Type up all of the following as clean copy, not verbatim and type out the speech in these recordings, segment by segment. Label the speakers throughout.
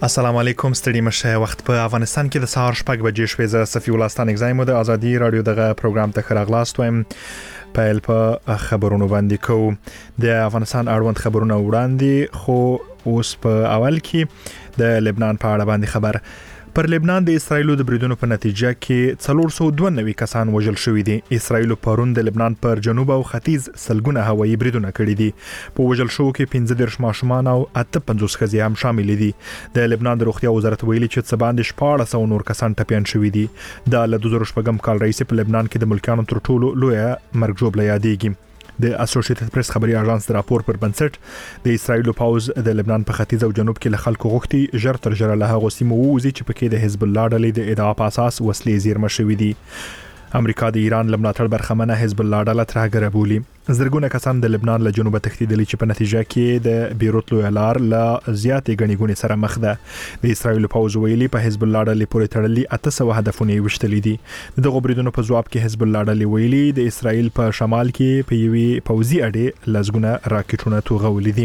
Speaker 1: السلام علیکم ستړي مشه وخت په افغانستان کې د سهار شپږ بجې شوې ز صفي ولستان اگزایم د ازادي رادیو دغه پروګرام ته خراغلاست وایم پایل په خبرونو باندې کو د افغانستان اړوند خبرونه وړاندې خو اوس په اول کې د لبنان په اړه باندې خبر پر لبنان د اسرایل د بریدونو په نتیجه کې 492 کسان وژل شوي دي. اسرایل پرون د لبنان پر جنوب او ختیځ سلګونه هوایي بریدونه کړي دي. په وژل شو کې 15 ماشومان او 58 ښځې هم شامل دي. د لبنان د روغتیا وزارت ویلي چې څه باندې 1400 نور کسان ټپيان شوي دي. د 2014 کال رئیس په لبنان کې د ملکانو تر ټولو لوی مرګ جوړ یادېږي. د اسوسییټډ پریس خبري اژانس د راپور پر بنسټ د اسرایل پاوز د لبنان په ختیځ او جنوب کې له خلکو غوښتي ژر تر ژره له هغه سیمو ووزي چې پکې د حزب الله ډلې د ادعا په اساس وسلې زیرمه شوې دي. امریکا د ایران لمناتړ برخمنه حزب الله ډله ترهګره بولي. زرګونه کسان د لبنان له جنوبه تښتیدلي چې په نتیجه کې د بیروت لوی لار له زیاتې غني ګونې سره مخ ده. د اسرایل پوز ویلي په حزب الله ډلې پورې تړلي 800 هدفونه وشتلې دي. دغه بریدونو په جواب کې حزب الله ډلې ویلي د اسرایل په شمال کې په یوې پوزي اډې لزګونه راکټونه توغولې دي.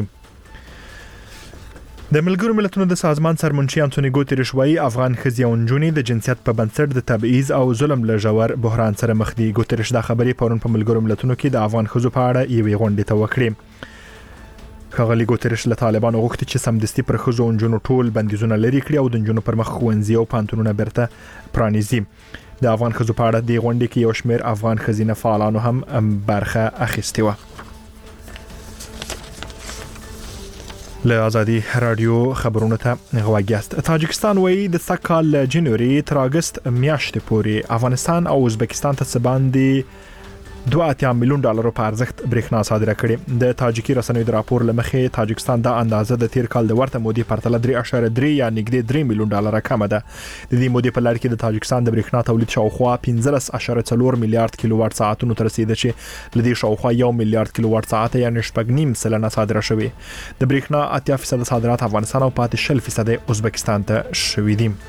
Speaker 1: د ملګرو ملتونو د سازمان سرمنشي انټونی ګوتریش وايي افغان ښځې او نجونې د جنسیت په بنسټ د تبعیض او ظلم له ژور بحران سره مخ دي. ګوتریش دا خبرې پرون په ملګرو ملتونو کې د افغان ښځو په اړه یوې غونډې ته وکړې. ښاغلي ګوتریش له طالبانو غوښتي چې سمدستي پر ښځو او نجونو ټول بندیزونه لري کړي او د نجونو پر مخ ښوونځي او پانتونونه برته پرانیزي. د افغان ښځو په اړه د غونډې کې یو شمېر افغان ښځینه فعالانو هم برخه اخیستې و. له ازادي رادیو خبرونه ته غواګیاست. تاجکستان وایي د سکهال جنوري تر اگست میاشتې پورې افغانستان او ازبکستان ته باندې $2 میلیون په ارزښت برېښنا صادره کړې. د تاجیکي رسنیو د راپور لمخې تاجکستان د اندازه د تیر کال د ورته مودې پرتله 3.3 یا نږدې $3 میلیون کمه ده. د دې مودې په لړ کې د تاجکستان د برېښنا تولید شاوخوا 15.4 میلیارډ کیلو وات ساعتونو ته رسیده چې لدې شاوخوا 1 میلیارډ کیلو وات ساعت یا 9.9% صادره شوې. د برېښنا 80% صادرات افغانستان او پاتې 0% ازبکستان ته شوې دي.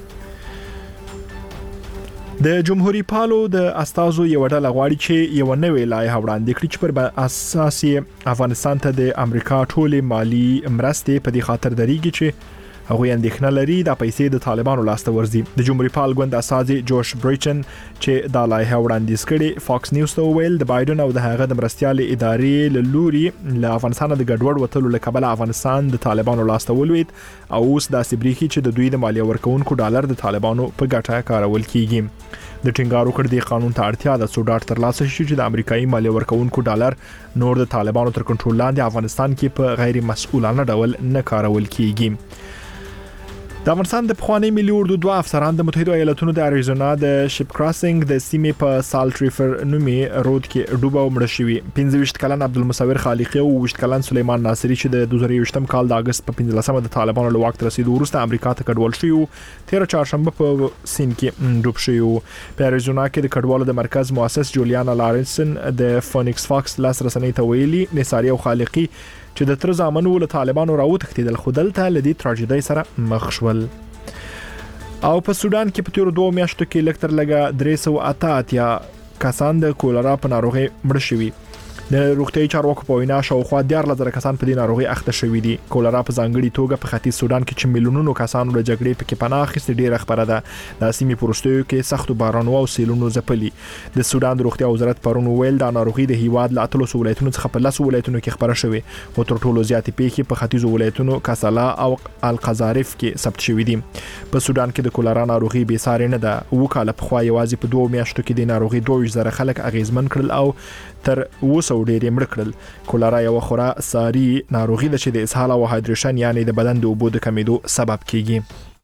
Speaker 1: د جمهوریت پالو د استازو یو ډله غواړي چې یو نوې لایحه وړاندې کړي چې پر اساس افغانستان ته د امریکا ټولې مالی مرستې په دې خاطر درېږي چې هغه اندېښنه لري د پیسې د طالبانو لاسته ورځي. د جمهوریت پال ګوند اساس جوش بریچن چې د لایحه وړاندیز کړي فاکس نیوز ته ویل د بایدن او د هغه د مرستيال ادارې له لوري له افغانستان د ګډوډ وټلو له کبله افغانستان د طالبانو لاسته ولوید او اوس د سبریخي چې د دوی د مالیه ورکونکو ډالر د طالبانو په ګټه کارول کیږي. د ټینګارو کړ د قانون ته اړتیا د $100 ترلاسه شي چې د امریکایي مالیه ورکونکو ډالر نور د طالبانو تر کنټرول لاندې افغانستان کې په غیر مسؤلانه ډول نه کارول کیږي. د افغانستان د پخوانی ملي اردو دوه افسران د متحده ایالاتونو د اریزونا د شپ کراسینګ د سیمې په سالت ریفر نومي رود کې ډوبه او مړ شوی. 25 کلن عبدالمصور خالقی او 20 کلن سلیمان ناصری چې د 2020 کال د اگست په 15 د طالبانو له وخت رسیدو وروسته امریکا ته کډوال شوی. 13 چهارشنبه په سین کې ډوب شوی. په اریزونا کې د کډوالو د مرکز مؤسس جولیانا لارنسن د فونیکس فاکس لاس رسنۍ ته ویلي نصاری او خالقی چې د تر زامنو له طالبانو راوتښتیدل خودل ته لدی تراژیدي سره مخ شول. او په سودان کې په تیر 2 میاشتو کې لکتر لګا 388 کسان د کولرا په ناروغي مړ شوي. د روغتیايي چارواکو په وینا شاوخوا 14,000 کسان په دې ناروغي اخته شوي دي. کولرا په ځانګړي توګه په ختیځ سودان کې چې میلیونونو کسانو له جګړې پکې پناه اخیستې ډیره خبره ده. د سیمې پروستیو کې سختو بارانونو او سیلونو ځپلي. د سودان د روغتیا وزارت پرون ویل د ناروغي د هیواد له 3 ولایتونو څخه په 10 ولایتونو کې خبره شوې او تر ټولو زیاتې پیښې په ختیځ ولایتونو کاسالا او القذارف کې ثبت شوې دي. په سودان کې د کولرا ناروغي بې ساري نه ده. وکاله په خوا یوازې په 2 میاشتو کې د ناروغي 2000 خلک اغیزمن کړل او تر 200 ډېر مړ کړل. کولرا یو خورا ساري ناروغي ده چې د اسهال او هایدریشن یعنی د بدن د اوبو د کمیدو سبب کیږي.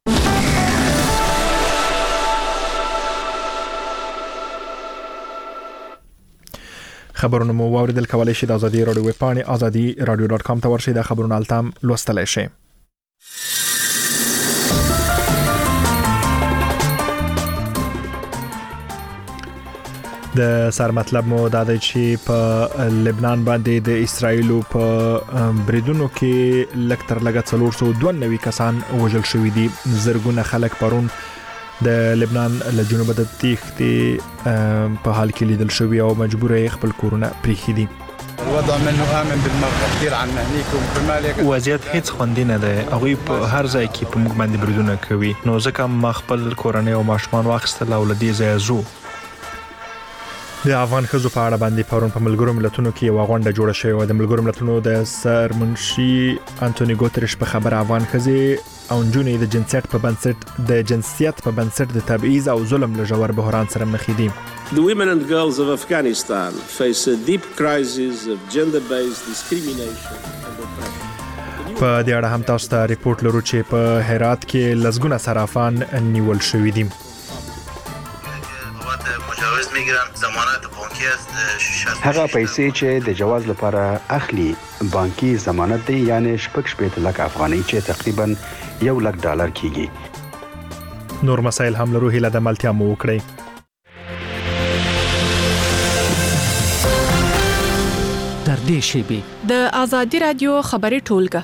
Speaker 1: خبرونه مو واوریدل. کولای شئ د ازادي رادیو ویب پاڼې azadi.radio.com ته ورشئ د خبرونو التام لوستلای شئ. د سر مطلب مو دا دی چې په لبنان باندې د اسرایل په بریدونو کې لکتر لګا 492 کسان وژل شوي دي. زرګونه خلک پرون د لبنان له جنوب د تیښتې په حال کې لیدل شوي او مجبور خپل کورونه پریښي دي.
Speaker 2: الوضع منه آمن بالمرة كثير عن نهنيكم كرمال
Speaker 1: وضعیت هیڅ خوندي نه دی. هغوی په هر ځای کې په موږ باندې بریدونه کوي. نو ځکه ما خپل کورنۍ او ماشومان واخیستل او له دې ځایه ځو. د افغان ښځو په اړه باندې پرون په ملګرو ملتونو کې یوه غونډه جوړه شوې وه. د ملګرو ملتونو د سرمنشي انټوني ګوتریش په خبره افغان ښځې او نجونې د جنسیت په بنسټ د تبعیض او ظلم له ژور بحران سره مخ دي.
Speaker 3: The women and girls of Afghanistan face a deep crisis of gender-based discrimination and oppression.
Speaker 1: په دې اړه هم تاسو ته ریپورت لرو چې په هرات کې لسګونه صرافان نیول شوي دي.
Speaker 4: هغه پیسې چې د جواز لپاره اخلي بانکي ضمانت دی، یعنی 6.8 لک افغانۍ چې تقریبا $1 لک کیږي.
Speaker 1: نور مسایل هم لرو، هیله د ملتیا مو وکړئ.
Speaker 5: در دې شیبې
Speaker 6: د آزادي رادیو خبري ټولګه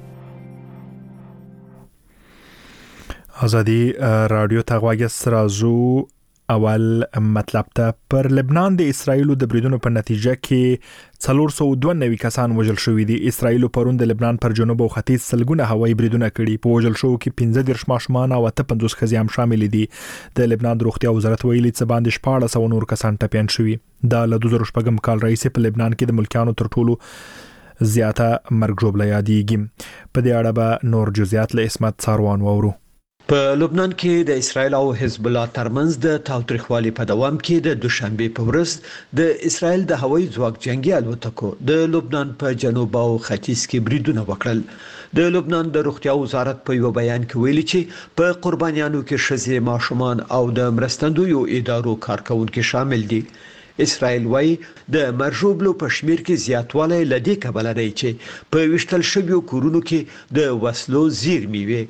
Speaker 1: آزادي رادیو ته غواړي سرازو اول مطلب ته. پر لبنان د اسرایل د بریدونو په نتیجه کې 492 کسان وژل شوي دي. اسرایل پرون د لبنان پر جنوب او ختیځ سلګونه هوایي بریدونه کړي. په وژل شوو کې 15 ماشومان او 58 ښځې هم شامل دي. د لبنان د روغتیا وزارت ویلي چې باندې 1400 نور کسان ټپيان شوي. دا له 2014 کال راهیسې په لبنان کې د ملکیانو تر ټولو زیاته مرګ ژوبله یادېږي. په دې اړه به نور جزئیات له اسمت څاروان وورو.
Speaker 5: په لبنان کې د اسرایل او حزب الله ترمنځ د تاوتریخوالي په دوام کې د دوشنبه په ورځ د اسرایل د هوایي ځواک جنگي الوتکو د لبنان په جنوب او ختیځ کې بریدونه وکړل. د لبنان د روغتیا وزارت په یو بیان کې ویلي چې په قربانیانو کې ښځې، ماشومان او د مرستندویو ادارو کارکونکو شامل دي. اسرائیل وايي د مرجوبلو په شمیر کې زیاتوالی لدی کبل لري چې په وشتل شویو کورونو کې د وسلو زیرمې وي.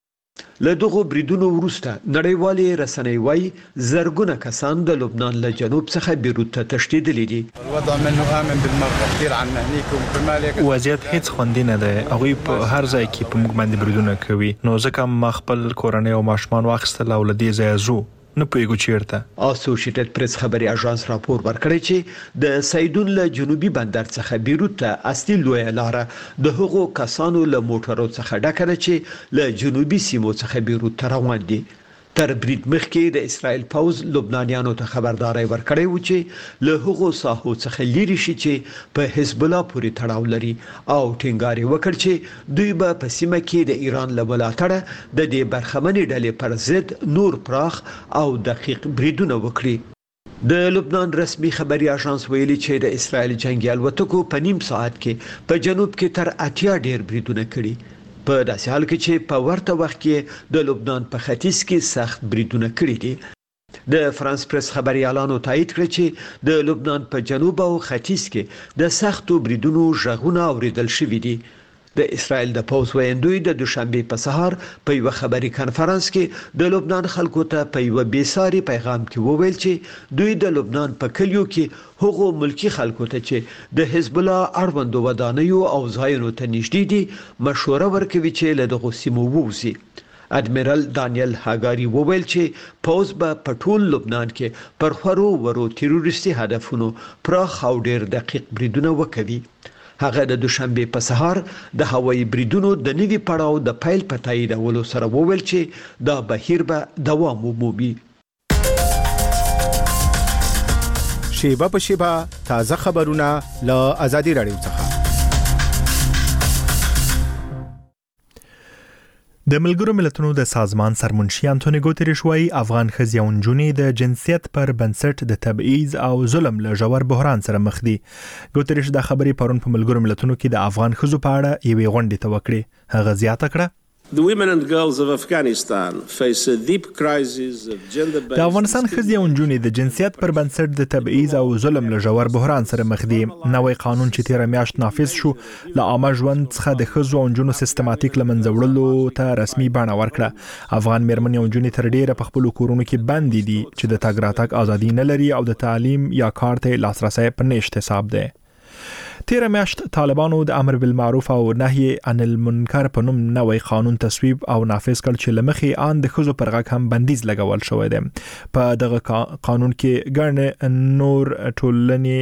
Speaker 5: له دغه بریدونو وروسته نړیوالې رسنۍ وايي زرګونه کسان د لبنان له جنوب څخه بیروت ته تښتیدلي دي.
Speaker 2: الوضع منه آمن بالمرة كثير عن نهنيكم كرمال
Speaker 1: وضعیت هیڅ خوندي نه دی. هغوی په هر ځای کې په موږ باندې بریدونه کوي. نو ځکه ما خپل کورنۍ او ماشومان واخیستل او له دې ځایه ځو. نه پوهیږو چیرته.
Speaker 5: اسوسییټډ پریس خبري اژانس راپور ورکړی چې د سیدون له جنوبي بندر څخه بیروت ته اصلي لویه لاره د هغو کسانو له موټرو څخه ډکه ده چې له جنوبي سیمو څخه بیروت ته روان دي. تر برید مخکې د اسرائیل پوز لبنانیانو ته خبرداري ورکړی و چې له هغو ساحو څخه لري شي چې په حزب الله پورې تړاو لري او ټینګار وکړ چې دوی به په سیمه کې د ایران له ملاتړه د دې برخمنې ډلې پر ضد نور پراخ او دقیق بریدونه وکړي. د لبنان رسمي خبري اژانس ویلي چې د اسرائیل جنگي الوتکو په نیم ساعت کې په جنوب کې تر 80 ډیر بریدونه کړي. په داسې حال کې چې په ورته وخت کې د لبنان په ختیځ کې سخت بریدونه کړي دي. د فرانس پریس خبري اعلان تایید کړ چې د لبنان په جنوب او ختیځ کې د سختو بریدونو ژغونه اوریدل شوې دي. د اسرائیل د پوز ویندوی د دوشنبه په سهار په یو خبري کانفرنس کې د لبنان خلکو ته په یو بیساري پیغام کې وویل چې دوی د لبنان په کلیو کې هغو ملکی خلکو ته چې د حزب الله اړوند ودانیو او ځایونو ته نږدې دي مشوره ورکوي چې له دغه سیمو ووزي. اډمیرال دانیل هاګاری وویل چې پوز به په ټول لبنان کې پر خورو ورو تروریستي هدفونو پراخ او ډیر دقیق بریدونه وکوي. هغه د دوشنبه په سهار د هوایي بریدونو د نوي پړاو د پیل په تاییدولو سره وویل چې دا بهیر به دوام ومومي.
Speaker 7: شیبه په شیبه تازه خبرونه له آزادي رادیو څخه.
Speaker 1: د ملګرو ملتونو د سازمان سرمنشي انټوني ګوتریش وايي افغان ښځې او نجونې د جنسیت پر بنسټ د تبعیض او ظلم له ژور بحران سره مخ دي. ګوتریش دا خبرې پرون په ملګرو ملتونو کې د افغان ښځو په اړه یوې غونډې ته وکړې. هغه زیاته کړه
Speaker 3: The women and girls of Afghanistan face a deep crisis of gender-based.
Speaker 1: د افغانستان ښځې او نجونې د جنسیت پر بنسټ د تبعیض او ظلم له ژور بحران سره مخ دي. نوی قانون چې تیر میاشت نافذ شو له عامه ژوند څخه د ښځو او نجونو سیستماتیک لمنځه وړلو ته رسمي بڼه ورکړه. افغان مېرمنې او نجونې تر ډیره په خپل کورونو کې بندي دي چې د تګ راتګ ازادي نه لري او د تعلیم یا کار ته لاسرسي په نشته حساب ده. تیر میاشت طالبانو د امر بالمعروف او نهي عن المنکر په نوم نوی قانون تصویب او نافذ کړ چې لمخې ان د ښځو پر غږ هم بندیز لګول شوی دی. په دغه قانون کې ګڼ نور ټولنې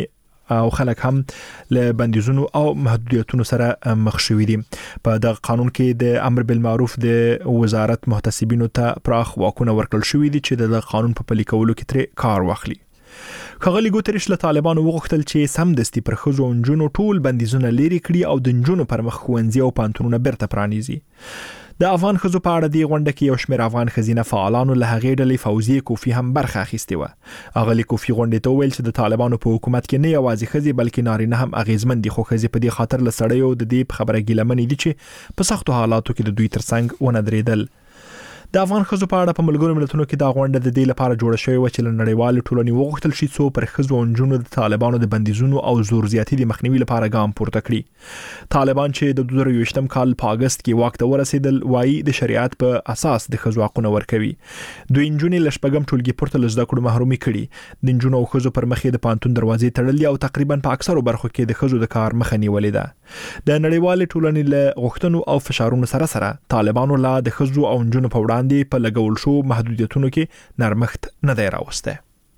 Speaker 1: او خلک هم له بندیزونو او محدودیتونو سره مخ شوي دي. په دغه قانون کې د امر بالمعروف د وزارت محتسبینو ته پراخ واکونه ورکړل شوي دي چې د قانون په پلي کولو کې تر کار واخلي. ښاغلي ګوتریش له طالبانو وغوښتل چې سمدستي پر ښځو او نجونو ټول بندیزونه لرې کړي او د نجونو پر مخ ښوونځي او پوهنتونونه بیرته پرانیزي. د افغان ښځو په اړه د غونډه کې یو شمېر افغان ښځینه فعالانو له هغې ډلې فوزیه کوفی هم برخه اخیستې وه. اغلي کوفی غونډې ته وویل چې د طالبانو په حکومت کې نه یوازې ښځې بلکې نارینه هم اغیزمن دي، خو ښځې په دې خاطر له سړیو د دې په خبره ګیلمنې دي چې په سختو حالاتو کې د دوی ترڅنګ ونه درېدل. د افغان ښځو په اړه په ملګرو ملتونو کې دا غونډه د دې لپاره جوړه شوې و چې له نړیوالې ټولنې وغوښتل شي څو پر ښځو او نجونو د طالبانو د بندیزونو او زور زیاتي د مخنیوي لپاره ګام پورته کړي. طالبان چې د 2020 کال په اگست کې واک ته ورسېدل وایي د شریعت په اساس د ښځو حقونه ورکوي. دوی نجونې له شپږم ټولګي پورته له زده کړو محرومي کړي. د نجونو او ښځو پر مخ د پوهنتون دروازې تړلې او تقریبا په اکثرو برخو کې د ښځو د کار مخه نیولې ده. د نړیوالې ټولنې له غوښتنو او فشارونو سره سره طالبانو لا د ښځو او نجونو په وړاندې په لګول شو محدودیتونو کې نرمښت نه دی راوسته.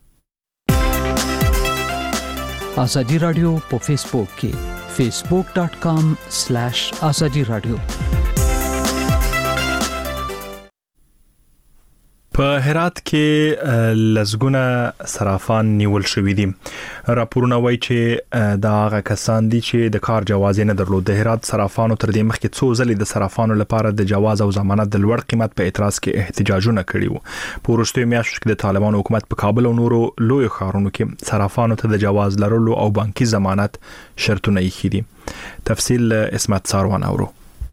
Speaker 8: ازادي رادیو په فیسبوک کې facebook.com/azadi radio.
Speaker 1: په هرات کې لزګونه صرافان نیول شوې دي. راپورونه وایي چې دا هغه کسان دي چې د کار جواز نه درلود. د هرات صرافانو تر دې مخکې څو ځلې د صرافانو لپاره د جواز او ضمانت د لوړ قیمت په اعتراض کې احتجاجونه کړي وو. په وروستیو میاشتو کې د طالبانو حکومت په کابل او نورو لوی ښارونو کې صرافانو ته د جواز لرلو او بانکي ضمانت شرطونه یې دي. تفصیل اسمت ساروان اورو.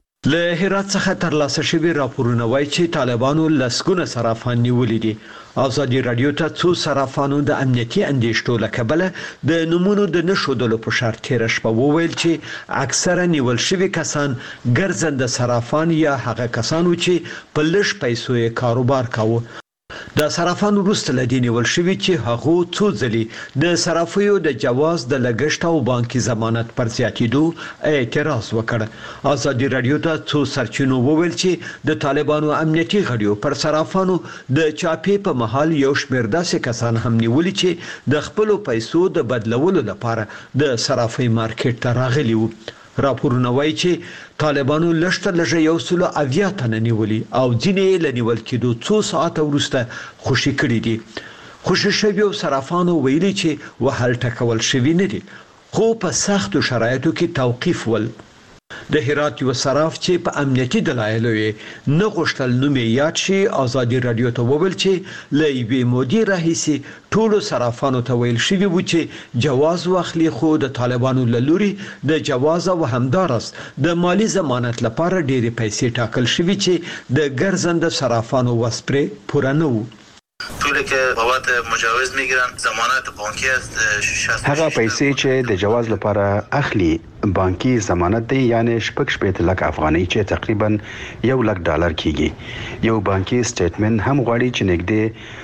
Speaker 5: له هرات څخه ترلاسه شوی راپورونه وایي چې طالبانو لسګونه صرافان نیولي دي. ازادي رادیو ته څو صرافانو د امنیتي اندېښنو له کبله د نمونو د نشودلو په شرط تیر شپه وویل چې اکثره نیول شوی کسان ګرځنده صرافان یا هغه کسان چې په لږ پیسو یې کاروبار کاوه. د صرافانو وروسته لدی نیول شوی چې هغه څو ځلې د صرافیو د جواز د لګښت او بانکي ضمانت پر زیاتېدو اعتراض وکړ. ازادي رادیو ته څو سرچینو وویل چې د طالبانو امنیتي غړیو پر صرافانو د چاپی په محل یو شمېر داسې کسان هم نیولي چې د خپل پیسو د بدلولو لپاره د صرافي مارکیټ ته راغلي وو. راپورونه وایي چې طالبانو لږتر لږه 180 تنه نیولي او ځینې له نیول کېدو څو ساعته وروسته خوشي کړي دي. خوشي شویو صرافانو ویلي چې وهل ټکول شوي نه دي، خو په سختو شرایطو کې توقیف ول. د هرات یو صراف چې په امنیتي دلایلو نه غوښتل نوم یاد شي ازادي رادیو ته وویل چې له یوې مودې راهیسې ټولو صرافانو ته ویل شوي وو چې جواز واخلي، خو د طالبانو له لوري د جواز او همدارس د مالی ضمانت لپاره ډېرې پیسې ټاکل شوي چې د ګرځنده صرافانو وسپرې پوره نه وو.
Speaker 9: پولی که بابت مجاوز میگیرن ضمانت بانکی است 60.
Speaker 4: هغه پیسې چې د جواز لپاره اخلي بانکي ضمانت دی، یعنی 6.8 لک افغانۍ چې تقریبا $1,00,000 کیږي. یو بانکي سټیټمنټ هم غواړي چې نږدې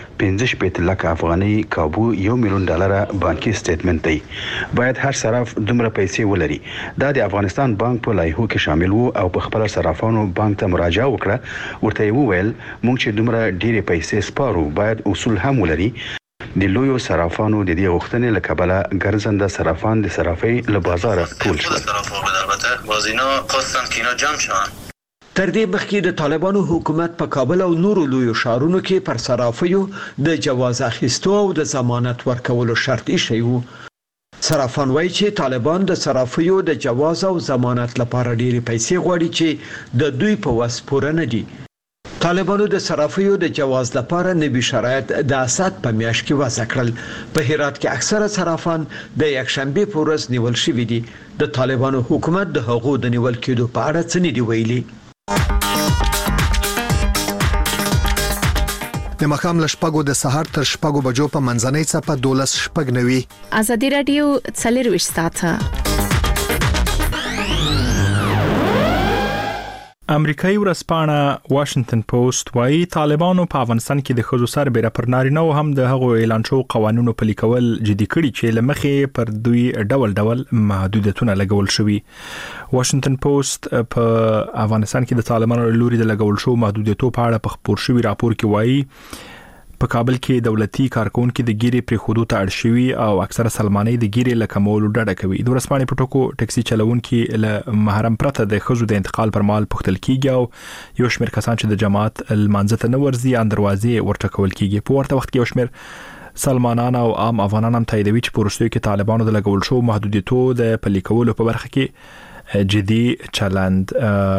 Speaker 4: 15 لک افغانۍ کابو $1,000,000 بانکي سټیټمنټ دی. باید هر صراف دومره پیسې ولري. دا د افغانستان بانک په لایحو کې شامل وو او په خپل صرافانو بانک ته مراجعه وکړه. ورته وویل موږ چې دومره ډېرې پیسې سپارو باید اصول هم ولري. د لویو صرافانو د دې غوښتنې له کبله ګرځنده صرافان د صرافۍ له بازاره ټول شول.
Speaker 5: تر دې مخکې د طالبانو حکومت په کابل او نورو لویو ښارونو کې پر صرافیو د جواز اخیستو او د ضمانت ورکولو شرط ایښی وو. صرافان وایي چې طالبان د صرافیو د جواز او ضمانت لپاره ډېرې پیسې غواړي چې د دوی په وس پوره نه دي. طالبانو د صرافیو د جواز لپاره نوي شرایط د اسد په میاشت کې وضع کړل. په هرات کې اکثره صرافان د یکشنبه په ورځ نیول شوي دي. د طالبانو حکومت د هغو د نیول کېدو په اړه څه نه دی ویلي.
Speaker 7: د مخام لشپګو د سحر تر شپګو بجو په منځنۍ صفه 12:09.
Speaker 6: ازادي رادیو 24 ساعته.
Speaker 1: امریکایي ورځپاڼه واشنگټن پوسټ وايي طالبانو په افغانستان کې د ښځو سربېره پر نارینه هم د هغو اعلان شو قوانینو پلي کول جدي کړي چې لمخې پر دوی ډول محدودیتونه لګول شوي. واشنگټن پوسټ په افغانستان کې د طالبانو لوري د لګول شو محدودیتونو په اړه په خبر شوی راپور کې وايي په کابل کې دولتي کارکونکو د ګیري پر خودو ته اړ شوي او اکثره سلماني د ګیري لکمول ډډه کوي. د ورسپانې په ټکو ټکسي چلوونکو له محرم پرته د خزو د انتقال پر مال پختل کیږي او یو شمېر کسان چې د جماعت المنځته نه ورزي ان دروازې ورټکول کیږي. په ورته وخت کې یو شمېر سلمانان او عام افغانان هم تاییدوي چې پورستوي کې طالبانو د لګول شو محدودیتو د پلي کولو په برخه کې جدي چلند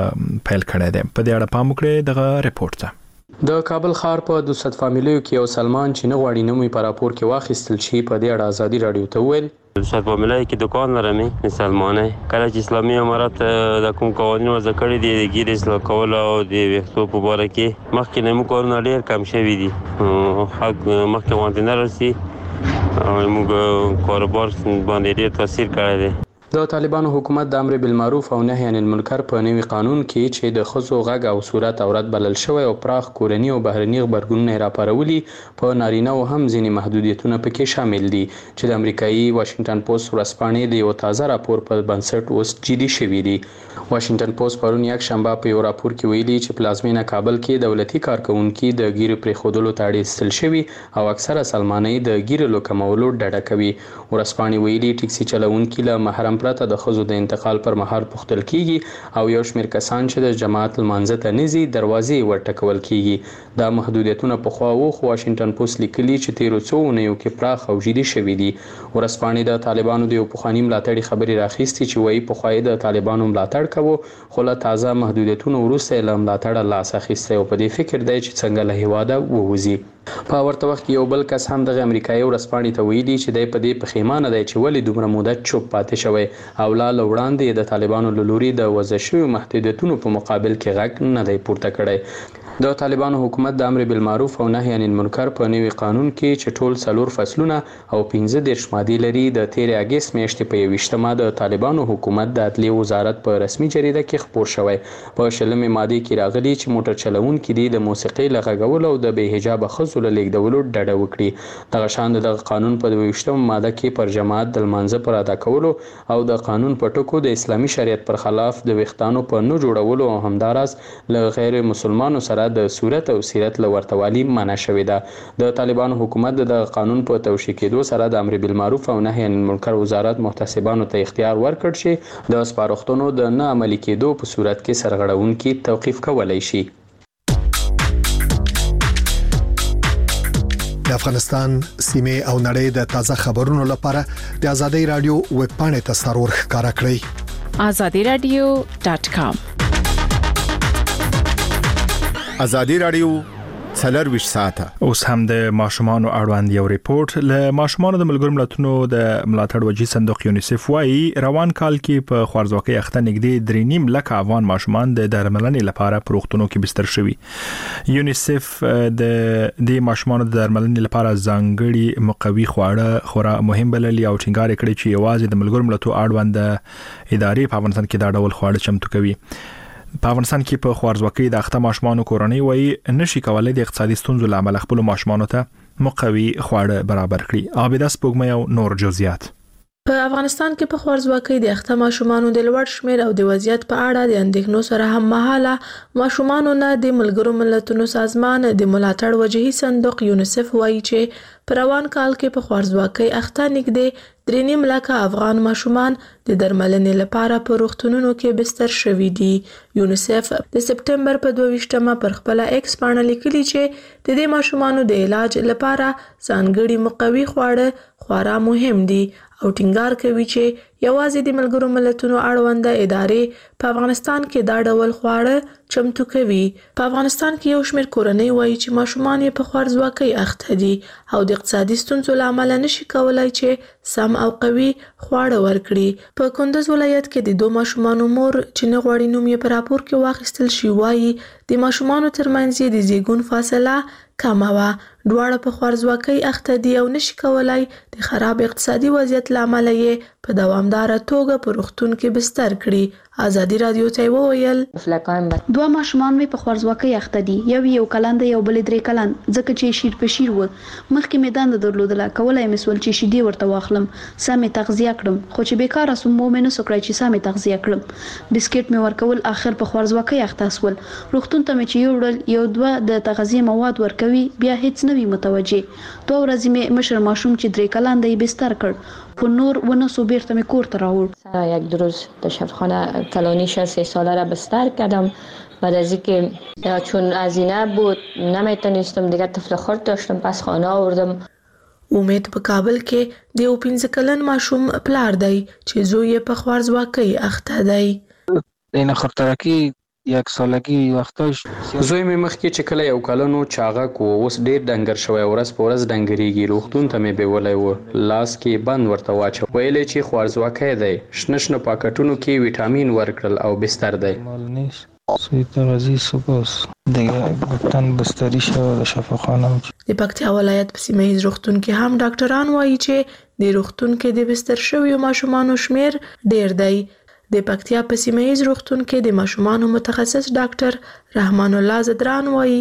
Speaker 1: پیل کړی دی. په دې اړه پام وکړئ دغه ریپورت ته.
Speaker 10: د کابل ښار په 200 فامیلیو کې یو سلمان چې نه غواړي نومي په راپور کې واخیستل شي په دې اړه ازادي رادیو ته وویل
Speaker 11: 200 فامیلیو کې دکان لرم مسلمانه کله چې اسلامي امارات د کوم قوانین وضع کړی دي د ګیر اصلاح کول او د وښتو په اړه کې مخکې نه مو کارونه ډیر کم شوي دي حق مخکې وانت نه رسي او موږ کاروبار باندې ډیر تاثیر کړی دی.
Speaker 10: د طالبانو حکومت د امر بالمعروف او نهي عن المنکر په نوي قانون کې چې د خزو غږ او صورت عورت بلل شوی او پراخ کورنی او بهرني خبرګونونه راپارولي په نارینه او هم ځینې محدودیتونه پکې شامل دي چې د امریکایي واشنگټن پوسټ ورځپاڼې د یو تازه راپور په بنسټ اوس جدي شوی دی. واشنگټن پوسټ پرون یک شنبه په یو راپور کې ویلي چې پلازمینه کابل کې دولتي کارکونکو د ګیرو پرې خودلو ته اړ ایستل شوی او اکثره سلماني د ګیرو لوکمولو ډډه کوي. ورځپاڼې ویلي ټیکسي چلوونکو له محرم پرته د خزو د انتقال پر مهال پختل کیږي او یو شمېر کسان چې د جماعت المنځته نزي دروازې ورټکول کیږي. دا محدودیتونه په خوا او واشنگټن پوسټ لیکلي چې تیرو څو اونیو کې پراخ او جدي شوي دي. ورځپاڼې د طالبانو د یو پخوانی ملاتړي خبري راخیستي چې وایي په خوای د طالبانو ملاتړ کوي خو له تازه محدودیتونو وروسته له ملاتړ لاس اخیسته او په دې فکر دی چې څنګه له هواده ووځي. په ورته وخت کې یو بل کس هم د امریکایي ورځپاڼې ته ویلي چې د په دې پخیمانه دی چې ولې دومره موده چوپ پاتې شوی او لا وړاندې د طالبانو له لوري د وضع شویو محدودیتونو په مقابل کې غږ نه دی پورته کړی. د طالبانو حکومت د امر بالمعروف او نهي عن المنکر په نوي قانون کې چې ټول 4 فصلونه او 15 ماده لري د 13 اگست میاشتې په 28مه د طالبانو حکومت د عدلیې وزارت په رسمي جریده کې خبر شوی. په شلمې ماده کې راغلي چې موټر چلوونکي د موسیقي لغږولو او د بې حجاب خزو له لیږدولو ډډه وکړي. دغه شان د قانون په 22مه ماده کې پر جماعت د منځ پر ادا کولو او د قانون په ټکو د اسلامي شریعت پر خلاف د وختانو په نه جوړولو او همدارس له غیر مسلمانانو سره د صورت او سیرت لورتوالي منع شوې ده. د طالبانو حکومت د قانون په توشیح کېدو سره د امر بالمعروف او نهي عن المنکر وزارت محتسبانو ته اختیار ورکړ چې د سپارښتنو د نه عملي کېدو په صورت کې سرغړونکي توقيف کولای شي.
Speaker 12: د افغانستان سیمه او نړۍ د تازه خبرونو لپاره د آزادۍ رادیو ویب پاڼې ته سرور ښکارا کړئ
Speaker 6: azadiradio.com.
Speaker 7: آزادي رادیو څلرويش ساعته.
Speaker 1: اوس هم د ماشومان اړوند یو ریپورت له ماشومان د ملګرو ملتونو د ملاتړ وجې صندوق یونیسف وايي روان کال کې په خوارځواکۍ اخته نږدې 3.5 لک افغان ماشومان د درملنې لپاره په روغتونونو کې بستر شوي. یونیسف د ماشومان د درملنې لپاره ځانګړي مقوي خواړه خورا مهم بللي او ټینګار کړی چې یوازې د ملګرو ملتونو اړوند ادارې په افغانستان کې دا ډول خواړه چمتو کوي. په افغانستان کې په خوارځواکۍ د اخته ماشومانو کورنۍ وایي نشي کولای د اقتصادي ستونزو لامل خپل ماشومانو ته مقوي خواړه برابر کړي. عابده سپوږمۍ او نور جزئیات.
Speaker 13: په افغانستان کې په خوارځواکۍ د اخته ماشومانو د لوړ شمېر او د وضعیت په اړه د اندېښنو سره هم مهاله ماشومانو نه د ملګرو ملتونو سازمان د ملاتړ وجهي صندوق یونیسف وایي چې په روان کال کې په خوارځواکۍ اخته نږدې 3.5 لک افغان ماشومان د درملنې لپاره په روغتونونو کې بستر شوي دي. یونیسف د سپټمبر په 22مه پر خپل ایکس باندې لیکلي چې د دې ماشومانو د علاج لپاره ځانګړي مقوي خواړه خورا مهم دي او ټینګار کوي چې یوازې د ملګرو ملتونو اړوند ادارې په افغانستان کې دا ډول خواړه چمتو کوي. په افغانستان کې یو شمېر کورنۍ وایي چې ماشومان یې په خوارځواکۍ اخته دي او د اقتصادي ستونزو لامل نشي کولای چې سم او قوي خواړه ورکړي. په کندز ولایت کې د 2 ماشومانو مور چې نه غواړي نوم یې په راپور کې واخیستل شي وایي د ماشومانو ترمنځ د زیږون فاصله کمه وه. دواړه په خوارځواکۍ اخته دي او نشي کولای د خراب اقتصادي وضعیت لامل یې په دوامداره توګه په روغتون کې بستر کړي. آزادي رادیو ته وویل
Speaker 14: 2 ماشومان مې په خوارځواکۍ اخته دي. یو کلن دی یو بل 3 کلن ځکه چې شیر په شیر و. مخکې مې دند درلودله کولای مې سول چې شیدې ورته واخلم سمې تغذیه کړم خو چې بیکاره سوم مې نه سکړای چې سمې تغذیه کړم. بسکټ مې ورکول اخر په خوارځواکۍ اخته سول. روغتون ته مې چې یو 2 د تغذیه مواد ورکوي بیا هیڅ نه وی متوجه. 2 ورځې مې مشر ماشوم چې 3 کلن دی بستر کرد و نور و نسو بیرته مې کور ته راوړ.
Speaker 15: یک دو روز در شفاخانه کلانی 6 ساله را بستر کردم. بعد از اینکه چون هزینه بود نمیتونستم دیگه طفل خرد داشتم پس خانه آوردم.
Speaker 13: امید په کابل کې د 15 کلن ماشوم پلار دی چې زوی یې په خوارزواکۍ اخته دی.
Speaker 16: این خطرکی 1 سالگی وختاش
Speaker 10: زوی مې مخکې چې کله 1 کلن و چاغک و اوس ډیر ډنګر شوی ورځ په ورځ ډنګریږي. روغتون ته مې بیولای و لاس کې بند ورته واچو ویلې چې خوارزواکۍ دی. شنه پاکټونو کې ویټامین ورکړل او بستر دی.
Speaker 16: سوی تغذی سپاس دیگه گفتن بستری شد شفاخانه.
Speaker 13: د پکتیا ولایت په سیمه ییز روغتون کې هم ډاکټران وایي چې د روغتون کې د بستر شویو ماشومانو شمیر ډیر دی. د پکتیا په سیمه ییز روغتون کې د ماشومانو متخصص ډاکټر رحمان الله زدران وایي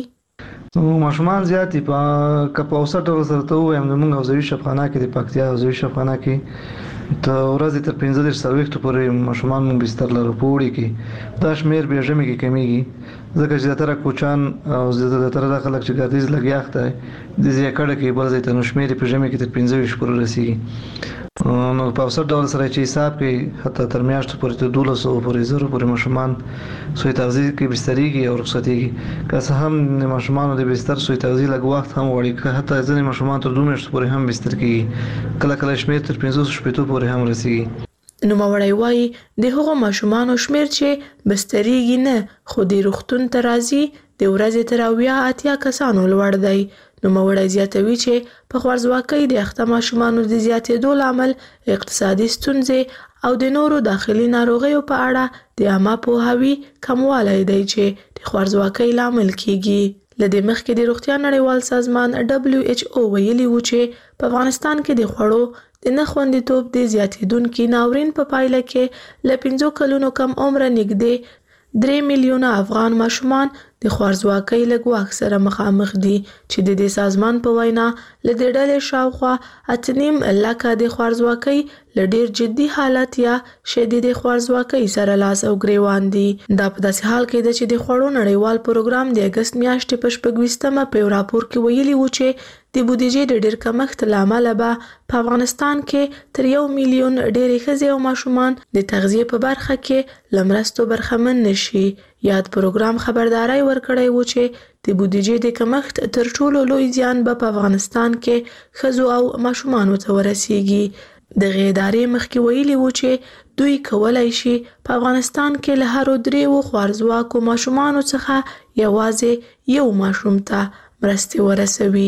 Speaker 17: ماشومان زیات دي په اوسط ډول سره ته وایم موږ عضوي شفاخانه کې د پکتیا عضوي شفاخانه کې ته ورځې تر 15 سرويخت پورې ماشومان مونږ بستر لرو پوړي کې دا شمیر به ژمي کې کمیږي ځکه چې زیاتره کوچان او زیاتره د خلک چې ګردیز لګیاخته د زیاکړه کې بل ځای ته نو شمیر په ژمي کې تر 15 پورې رسیږي. نو په اوسط ډول سره چې حساب کې حتی تر میاشتو پورې ته 1200 پورې زره پورې ماشومان سوی تغذیه کې بستریږي او رخصتيږي. که څه هم ماشومان د بستر سوی تغذیه لږ وخت هم وړي که حتی ځینې ماشومان تر 2 میاشتو پورې هم بستر کیږي. کله شمیر تر 500 شپې پورې هم رسیږي.
Speaker 13: نوموړی وایي د هغو ماشومانو شمیر چې بستریږي نه خو د روغتون ته راځي د ورځې تر 80 کسانو لوړ دی. نوموړی زیاتوي چې په خوارزواکۍ د اخته ماشومانو د زیاتېدو لامل اقتصادي ستونزې او د نورو داخلي ناروغیو په اړه د عامه پوهاوي کموالی دی چې د خوارزواکۍ لامل کیږي. لدې مخکې د روغتیا نړیوال سازمان WHO ویلي و چې په افغانستان کې د خوړو د نه خوندیتوب د زیاتېدونکي ناورین په پایله کې له 5 کلونو کم عمره نږدې 3 میلیونه افغان ماشومان د خوارزواکۍ له ګواښ سره مخامخ دي چې د دې سازمان په وینا له دې ډلې شاوخوا 8.5 لکه د خوارزواکۍ له ډیر جدي حالت یا شدید خوارزواکۍ سره لاس او ګریوان دي. دا په داسې حال کې ده چې د خوړو نړیوال پروګرام د اگست میاشتې په 26مه په راپور کې ویلي و چې د بودیجې د ډیر کمښت له امله به په افغانستان کې تر 1 میلیون ډېرې ښځې او ماشومان د تغذیې په برخه کې له مرستو برخمن نشي. یاد پروګرام خبرداری ورکړی و چې د بودیجې د کمښت تر ټولو لوی زیان به په افغانستان کې ښځو او ماشومانو ته ورسیږي. دغه ادارې مخکې ویلي و چې دوی کولای شي په افغانستان کې له هرو 3 خوارزواکو ماشومانو څخه یوازې یو ماشوم ته مرستې ورسوي.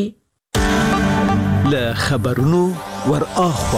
Speaker 5: له خبرونو ور اخوا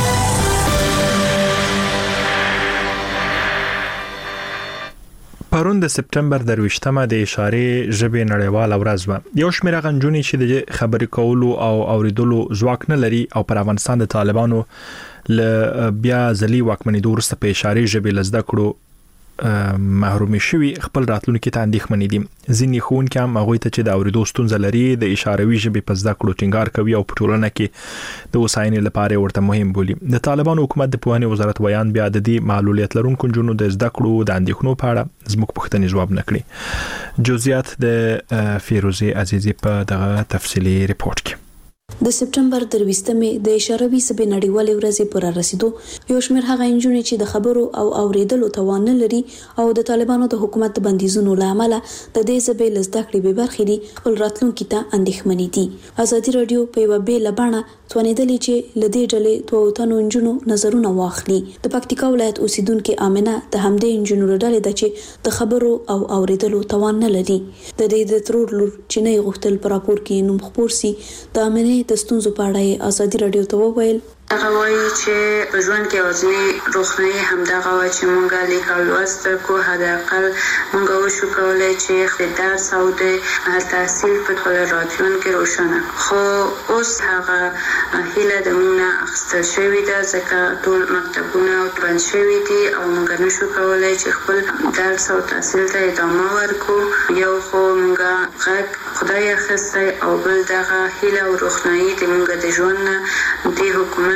Speaker 1: پرون د سپټمبر 23مه د اشارې ژبې نړیواله ورځ و. یو شمېر غنجونې چې د خبرې کولو او اوریدلو ځواک نه لري او پر افغانستان د طالبانو ل بیا ځلي واکمنېدو وروسته په اشارې ژبې لزده کړو محرومي شوي خپل راتلونکي ته اندېښمنې دي. ځینې ښوونکي هم هغوی ته چې د اوریدو ستونزه لري د اشاروي ژبې په زده کړو ټینګار کوي او په ټولنه کې د هوساینې لپاره ورته مهم بولي. د طالبانو حکومت د پوهنې وزارت ویان بیا د دې معلولیت لرونکو نجونو د زده کړو د اندېښنو په اړه زموږ پوښتنې ځواب نه کړي. جزئیات د فیروزي عزیزي په دغه تفصیلي ریپورت کې.
Speaker 18: د سپټمبر 23مې د اشاروي ژبې نړیوالې ورځې پر رسیدو یو شمېر هغه نجونې چې د خبرو او اوریدلو توان نه لري او د طالبانو د حکومت بندیزونو له امله د دې ژبې لزده کړې به برخې دي خپل راتلونکي ته اندېښمنې دي. ازادي رادیو په یو بیل بڼه توانیدلې چې لدې ډلې دوه تنو نجونو نظرونه واخلي. د پکتیکا ولایت اوسیدونکو امنه د همدې نجونو ډلې د چې د خبرو او اوریدلو توان نه لري. د دې د ترور لور چې نه غوښتل پر راپور کې نوم خپور سي د امنه د ستونزو په اړه ازادي رادیو ته وویل
Speaker 19: هغه وایي چې په ژوند کې یوازینی روښنايي همدغه وه چې مونږ لیک او لوست کو حداقل مونږ وشو کولی چې د درس او د تحصیل په خپل راتلونکي روښانه خو اوس هغه هیله د مونږ نه اخیستل شوې ده ځکه ټول مکتبونه بند شوي دي او مونږ نشو کولی چې خپل درس او تحصیل ته ادامه ورکړو. یو خو مونږ غږ خدای اخیستی او بل دغه هیله او روښنايي د مونږ د ژوند نه د حکومت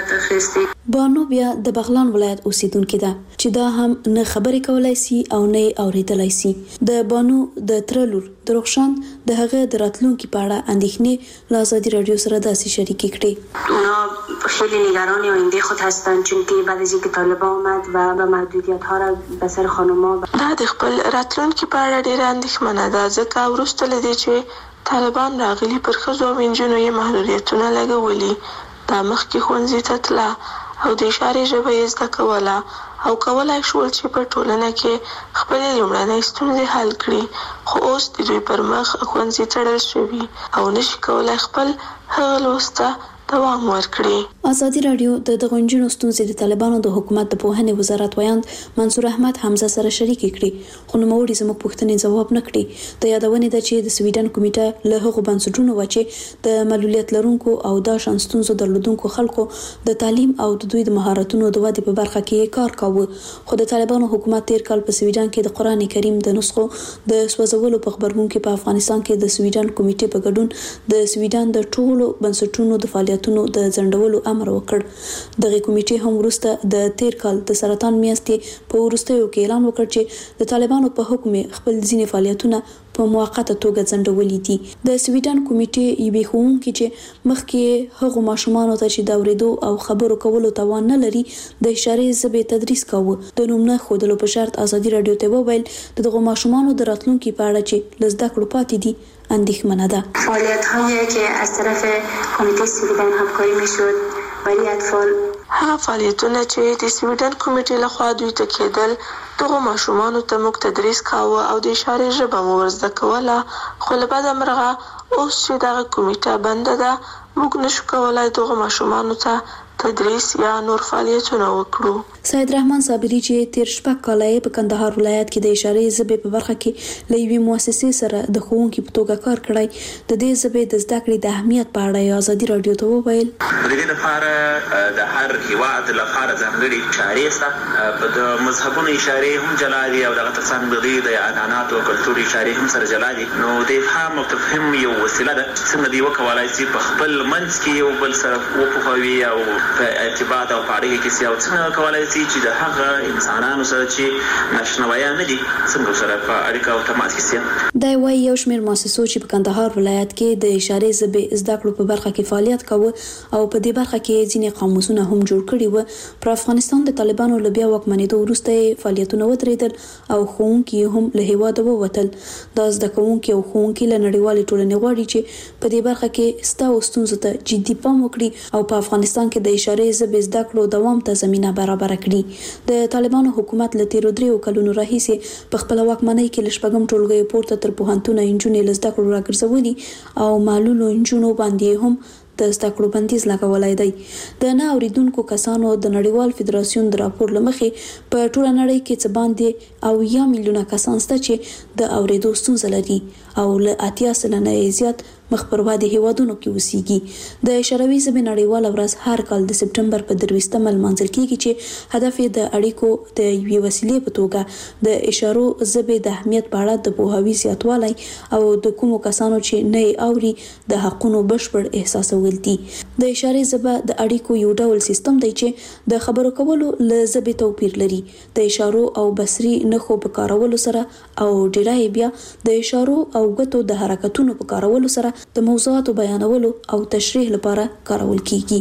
Speaker 19: صورت اخیستی.
Speaker 18: بانو بیا د بغلان ولایت اوسیدونکې ده چې دا هم نه خبرې کولای سي او نه اوریدلای سي. د بانو د ترلور د رخشان د هغه د راتلونکو په اړه اندېښنې له آزادي رادیو سره داسې شریکې کړې.
Speaker 19: اونا خیلی نگران آینده خود هستند چون که بعد از اینکه طالبان آمد و محدودیت ها را به سر خانم‌ها
Speaker 20: دا د خپل راتلونکو په اړه ډېره اندېښمنه ده ځکه وروسته له دې چې طالبان راغلي پر ښځو او نجونو یې محدودیتونه لګولي. دا مخکې ښوونځي ته تله او د اشارې ژبه یې زده کوله او کولای شول چې په ټولنه کې خپلې لومړنۍ ستونزې حل کړي، خو اوس د دوی پر مخ ښوونځي تړل شوي او نشي کولای خپل هغه لوست ته دوام ورکړي.
Speaker 18: آزادي رادیو د دغو نجونو ستونزې د طالبانو د حکومت د پوهنې وزارت ویاند منصور احمد حمزه سره شریکې کړې، خو نوموړي زموږ پوښتنې ځواب نه کړې. د یادونې ده چې د سویډن کمیټه له هغو بنسټونو و چې د معلولیت لرونکو او دا شان ستونزو درلودونکو خلکو د تعلیم او د دوی د مهارتونو د ودې په برخه کې کار کاوه، خو د طالبانو حکومت تیر کال په سویډن کې د قرآن کریم د نسخو د سوځولو په خبرګون کې په افغانستان کې د سویډن کمیټې په ګډون د سویډن د ټولو بنسټونو د فعالیتونو د ځنډولو امر وکړ. دغه کمیټې هم وروسته د تیر کال د سرطان میاشتې په وروستیو کې اعلان وکړ چې د طالبانو په حکم خپل ځینې فعالیتونه په موقته توګه ځنډولي دي. د سویډن کمیټې یوې ښوونکې چې مخکې هغو ماشومانو ته چې د اورېدو او خبرو کولو توان نه لري د اشارې ژبې تدریس کاوه، د نوم نه ښودلو په شرط آزادي رادیو ته وویل د دغو ماشومانو د راتلونکي په اړه چې له زده کړو پاتې دي اندېښمنه ده.
Speaker 19: فعالیت‌هایی که از طرف کمیته سویډن همکاری می‌شد برای اطفال
Speaker 20: هغه فعالیتونه چې د سویډن کمیټې لخوا دوی ته کېدل دغو ماشومانو ته موږ تدریس کاوه او د اشارې ژبه مو ورزده کوله، خو له بده مرغه اوس چې دغه کمیټه بنده ده موږ نشو کولای دغو ماشومانو ته تدریس یا نور فعالیتونه وکړو.
Speaker 18: سید رحمان صابری چې تیر شپږ کاله په کندهار ولایت کې د اشارې ژبې په برخه کې له یوې مؤسسې سره د ښوونکي په توګه کار کړی، د دې ژبې د زده کړې د اهمیت په اړه آزادي رادیو ته وویل.
Speaker 9: د دې لپاره د هر هیواد لپاره ځانګړي اشارې شته، د مذهبونو اشارې هم جلا دي او دغه ترڅنګ د دوی د عنعناتو او کلتور اشارې هم سره جلا دي. نو د افهام او تفهیم یو وسیله ده څنګه دوی وکولای شي په خپل منځ کې یو بل سره وپوهوي او په ارتباط او په اړیکه کې سیاو څنګه کولای شي چې د هغه انسانانو سره چې ناشنوایان نه دي څنګه سره په اړیکه او تماس کې سي.
Speaker 18: دا وايي یو شمېر مؤسسو چې په کندهار ولایت کې د اشارې ژبې زده کړو په برخه کې فعالیت کاوه او په دې برخه کې ځینې قاموسونه هم جوړ کړي و. پر افغانستان د طالبانو له بیا واکمنېدو وروسته فعالیتونه ودرېدل او ښوونکي هم له هیواده ووتل. دا زده کوونکي او ښوونکي له نړیوالې ټولنې غواړي چې په دې برخه کې ستاسو ستونزو ته جدي پام وکړي او په افغانستان کې د اشارې ژبې زده کړو دوام ته زمينه برابر کړي. د طالبانو حکومت له تیرو 3 کلونو راهیسې په خپل واکمنۍ کې لشپږم ټولګي پورته تر پوهنتون انجونې له زده کړو راګرځولي او معلولو انجونو باندې هم د زده کړو بندیز لګولای دی. د نه اوریدونکو کسانو د نړیوال فدراسیون د راپور لمخې په ټوله نړۍ کې څه باندې او 1 میلیونه کسان شته چې د اوریدو ستونزه لري او له 80 سلنه زیات مخ پر وادي هیوادونو کې اوسېږي. د اشاروي ژبې نړیواله ورځ هر کال د سپټمبر په 23 لمانځل کیږي چې هدف یې د اړیکو د یوې وسیلې په توګه د اشارو ژبې د اهمیت په اړه د پوهاوي زیاتوالی او د کومو کسانو چې نه اوري د حقونو بشپړ احساسول دي. د اشارې ژبه د اړیکو یو ډول سیستم دی چې د خبرو کولو له ژبې توپیر لري. د اشارو او بصري نښو په کارولو سره او ډیری بیا د اشارو او غوتو د حرکتونو په کارولو سره د موضوعاتو بیانولو او تشریح لپاره کارول کیږي.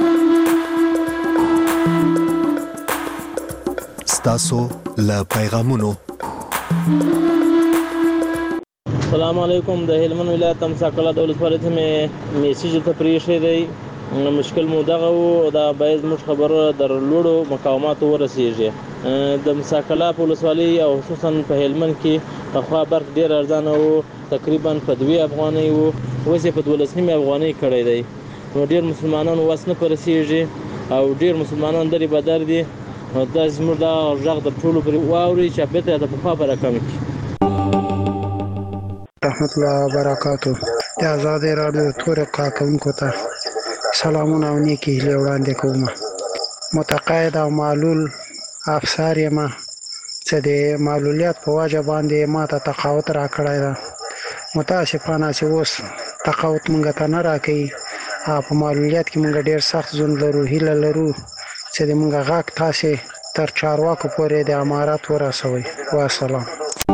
Speaker 12: ستاسو له پیغامونو.
Speaker 21: السلام علیکم. د هلمند ولایت تمساقله د ولسوالۍ ته میسیج ته پریښی دی. مشکل مو دغه و دا باید موږ خبره در لوړو مقاماتو ورسیږي. د مساقله په ولسوالۍ او خصوصا په هلمند کې پخوا برق ډیر ارزانه و، تقریبا په 2 افغانۍ و، اوس یې په 12 افغانۍ کړی دی. نو ډیر مسلمانانو واس نه رسیږي او ډیر مسلمانان درې بدر دي. دا زموږ دا غږ د ټولو پر واوري چې بیت د پخوا پر رقم کې
Speaker 22: رحمت الله وبرکاتو. د آزاد رادیو تور کاکونکو ته سلامونه او نیکی هیله وړاندې کوم. متقاعد او معلول افسر یم چې د معلولیت په وجه باندې ما ته تقاعد را کړی ده. متاسفانه چې اوس تقاعد مونږ ته نه راکوي په معلولیت کې موږ ډیر سخت ژوند لرو. هیله لرو چې د موږ غاک تاسو تر چارواکو پورې د امارات ورسوي. والسلام.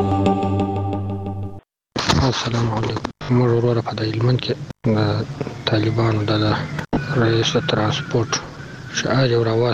Speaker 2: السلام علیکم. موږ وروره په هلمند کې د طالبانو د رئیس ترانسپورت چې اج او روا